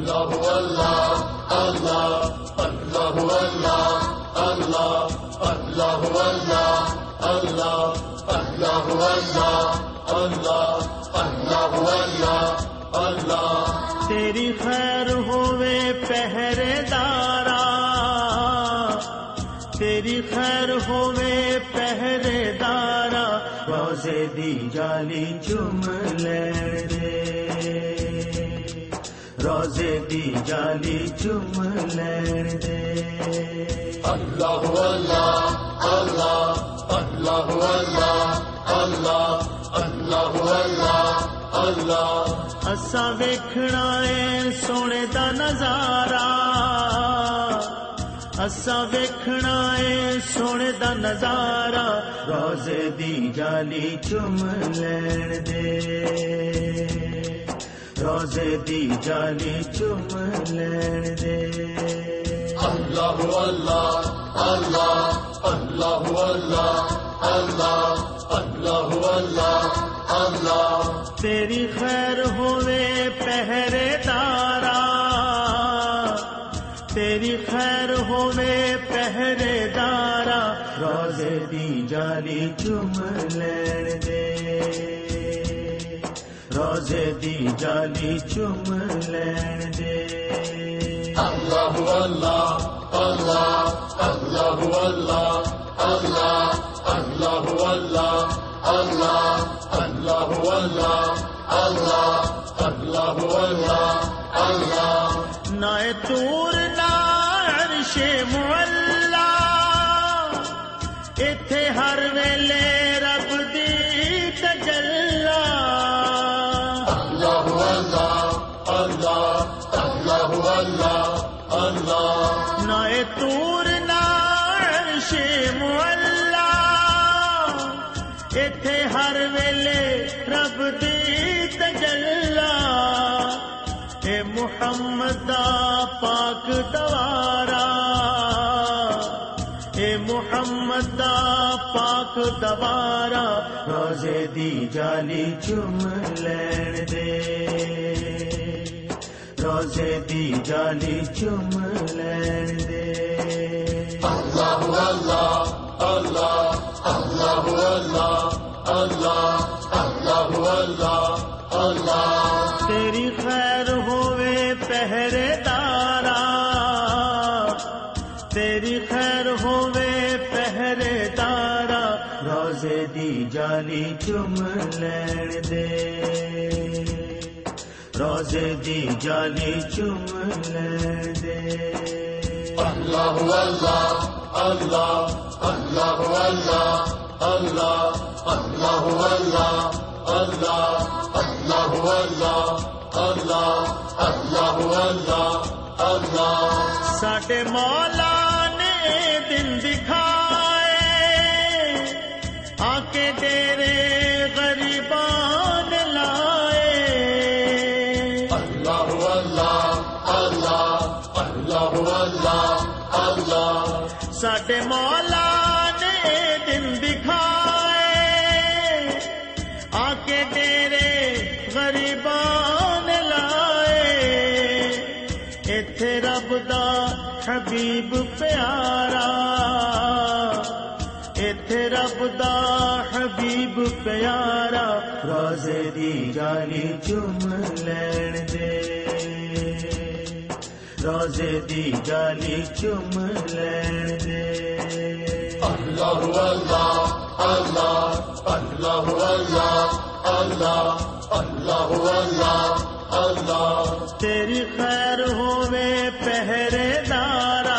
اللہ اللہ اللہ اللہ اللہ اللہ اللہ اللہ اللہ اللہ اللہ اللہ اللہ اللہ تیری خیر ہووے پہرے دارا، تیری خیر ہووے پہرے دارا، روزے دی جالی چوم لین دے، روزے دی جالی چوم لین دے۔ اللہ اللہ اللہ اللہ اللہ اللہ اللہ اللہ اساں ویکھنا اے سونے دا نظارہ، اساں ویکھنا اے سونے دا نظارہ، روزے دی جالی چوم لین دے، روزے دی جالی چوم لین دے۔ اللہ اللہ اللہ اللہ اللہ اللہ اللہ اللہ تیری خیر ہووے پہرے دارا، تیری خیر ہووے پہرے دارا، روزے دی جالی چوم لین دے، روزے دی جالی چوم لین دے۔ اللہ اللہ اللہ اللہ اللہ اللہ اللہ اللہ اللہ اللہ اللہ اللہ اللہ اللہ نہ طور نہ عرش معلا، ایتھے ہر ویلے رب دی تجلا، اللہ اللہ اللہ اللہ اللہ اللہ نہ طور نہ عرش معلا، ایتھے ہر ویلے رب دی تجلا، اے محمد دا پاک دوارا، اے محمد دا پاک دوارا، روزے دی جالی چوم لین دے، روزے دی جالی چوم لین دے۔ اللہ اللہ اللہ اللہ اللہ اللہ اللہ اللہ تیری خیر ہووے پہرے دارا، تیری خیر ہووے پہرے دارا، روزے دی جالی چوم لین دے، روزے دی جالی چوم لین دے۔ اللہ اللہ اللہ اللہ اللہ اللہ اللہ اللہ اللہ اللہ اللہ اللہ اللہ اللہ ساڈے مولا نے دن دکھائے، آ کے ڈیرے غریبان لائے، اللہ اللہ اللہ اللہ اللہ اللہ ساڈے مولا نے دن دکھائے، آ کے ڈیرے غریبان لائے، ایتھے رب دا حبیب پیارا، ایتھے رب دا حبیب پیارا، روزے دی جالی چوم لین دے، روزے دی جالی چوم لین دے۔ اللہ اللہ اللہ اللہ اللہ اللہ اللہ اللہ تیری خیر ہووے پہرے دارا،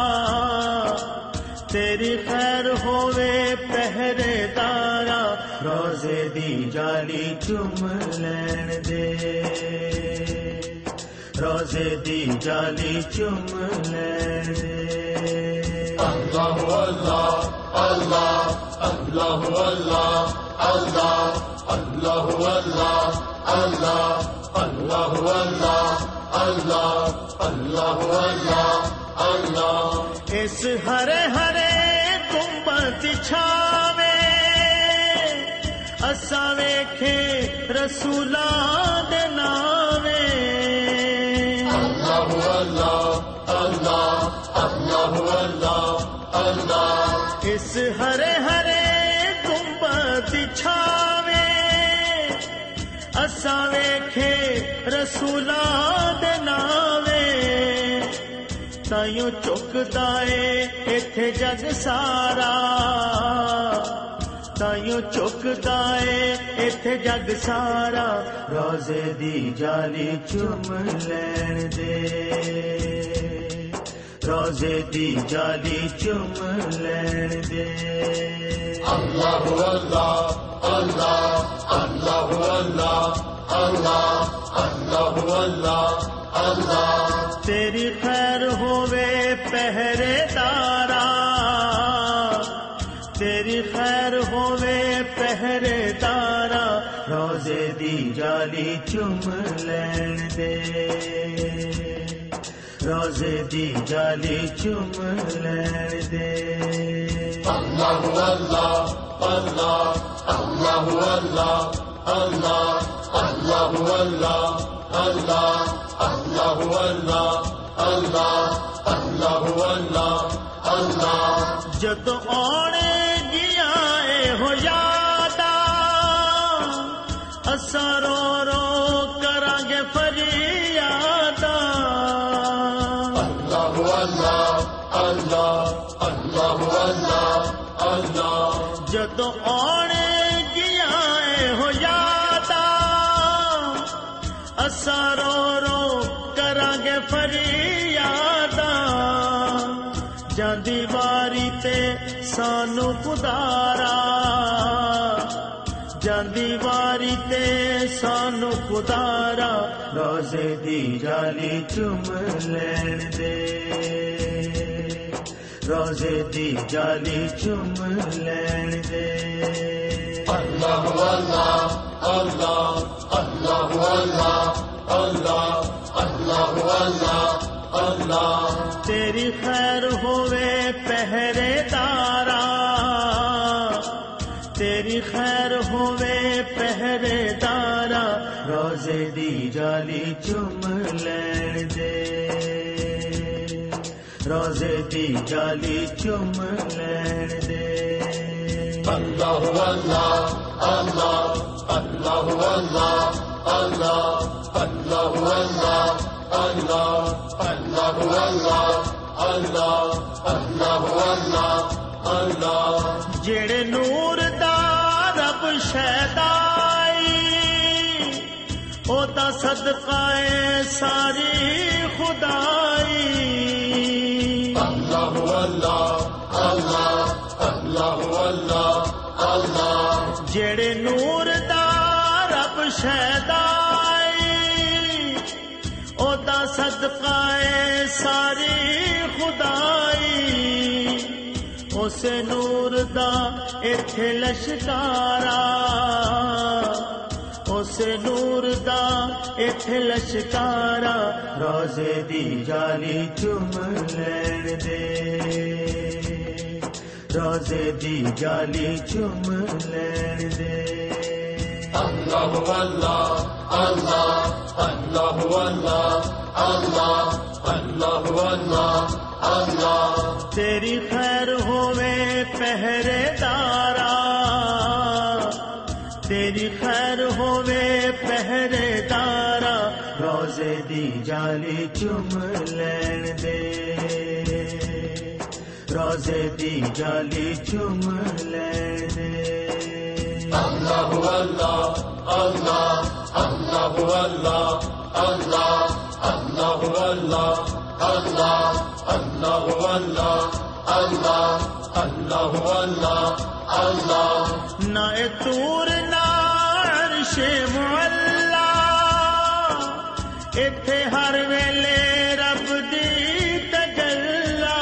تیری خیر ہووے پہرے دارا، روزے دی جالی چوم لین دے، روزے دی جالی چوم لین دے۔ اللہ اللہ اللہ اللہ اللہ اللہ اللہ اللہ اللہ اللہ اللہ اللہ اللہ اللہ اس ہرے ہرے گنبد چھاوے، اساں ویکھے رسولاں دے ناوے، اس ہرے ہرے گنبد چھاوے اساں ویکھے رسولاں دے ناوے تائیوں چکدا اے ایتھے جگ سارا تائیوں چکدا اے ایتھے جگ سارا روزے دی جالی چوم لین دے روزے دی جالی چوم لین دے اللہ اللہ اللہ اللہ اللہ اللہ اللہ اللہ اللہ تیری خیر ہووے پہرے دارا تیری خیر ہووے پہرے دارا روزے دی جالی چوم لین دے روزے دی جالی چوم لین دے اللہ اللہ اللہ اللہ اللہ اللہ اللہ اللہ اللہ اللہ اللہ اللہ اللہ اللہ جدو آنے گیا اے ہو یادا اساں رو رو کران گے فریادا اللہ اللہ اللہ اللہ اللہ جدو آنے گیا اے ہو یادا اساں رو رو کران گے فریادا جاندی واری تے سانو خدارا جاندی واری تے سانو خدارا روزے دی جالی چوم لین دے روزے دی جالی چوم لین دے اللہ اللہ اللہ اللہ اللہ اللہ اللہ اللہ تیری خیر ہووے پہرے دارا تیری خیر ہووے پہرے دارا روزے دی جالی چوم لین دے روزے دی جالی چوم لین دے اللہ اللہ اللہ اللہ اللہ اللہ اللہ اللہ اللہ اللہ اللہ اللہ اللہ جڑے نور دا رب شہدائی او دا صدقہ اے ساری خدائی اللہ اللہ اللہ اللہ اللہ اللہ جڑے نور دا رب شہدائی او دا صدقہ اے ساری خدائی اس نور دا ایتھے لشکارا اس نور دا ایتھے لشکارا روزے دی جالی چوم لین دے روزے دی جالی چوم لین دے اللہ اللہ اللہ اللہ اللہ اللہ اللہ اللہ تیری خیر ہووے پہرے دارا تیری خیر ہووے پہرے دارا روزے دی جالی چوم لین دے روزے دی جالی چوم لین دے اللہ اللہ اللہ اللہ اللہ اللہ اللہ اللہ اللہ اللہ اللہ اللہ اللہ اللہ نہ تور نہ عرش معلا ایتھے ہر ویلے رب دی تجلا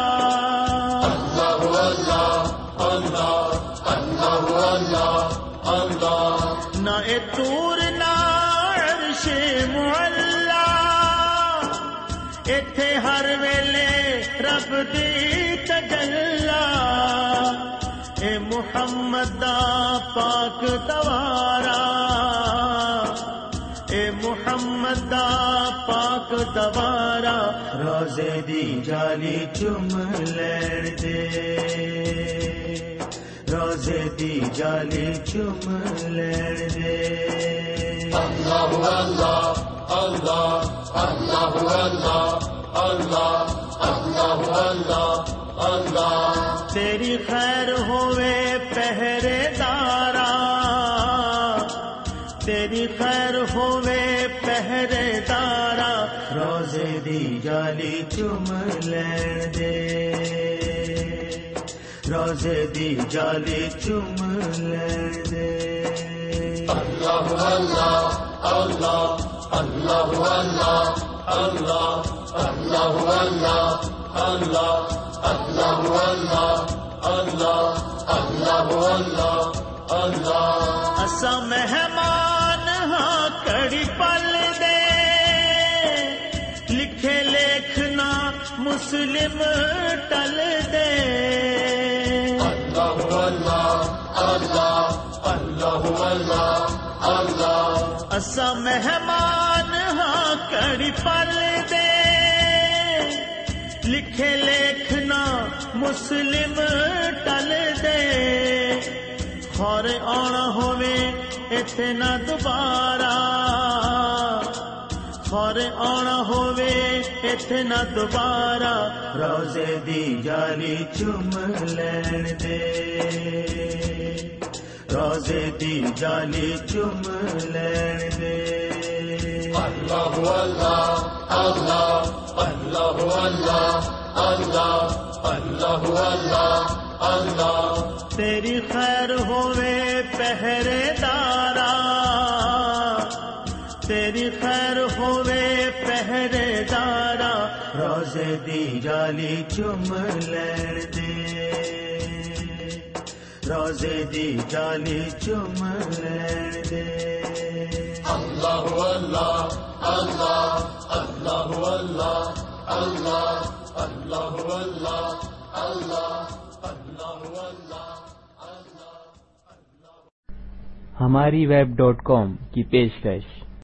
اللہ اللہ اللہ اللہ اللہ نہ تور نہ عرش معلا ایتھے ہر ویلے رب دی تجلا اے محمد دا پاک دوارا اے محمد محمد دا پاک دوارا روزے دی جالی چوم لین دے روزے دی جالی چوم لین دے اللہ اللہ اللہ اللہ اللہ اللہ اللہ اللہ اللہ تیری خیر ہوئے پہرے دارا تیری خیر ہوئے پہرے دارا روزے دی جالی چوم لین دے روزے دی جالی چوم لین دے اللہ اللہ اللہ اللہ اللہ اللہ اللہ اللہ اللہ اللہ اللہ اللہ اللہ اللہ اسا مہمان ہاں کڑی پل دے لکھے لکھنا مسلم ٹل دے اللہ اللہ اللہ اللہ اللہ اللہ اسا مہمان ہاں کڑی پل دے لکھے لکھنا مسلم ٹل دے خور آنا ہوئے ایتھے نہ دوبارہ خور آنا ہوئے ایتھے نہ دوبارہ روزے دی جالی چوم لین دے روزے دی جالی چوم لین دے اللہ اللہ اللہ اللہ اللہ اللہ اللہ اللہ اللہ تیری خیر ہوئے پہرے دارا تیری خیر ہوئے پہرے دارا روزے دی جالی چوم لین دے روزے دی جالی چوم لین دے اللہ اللہ اللہ اللہ اللہ اللہ اللہ اللہ اللہ ہماری web.com کی پیشکش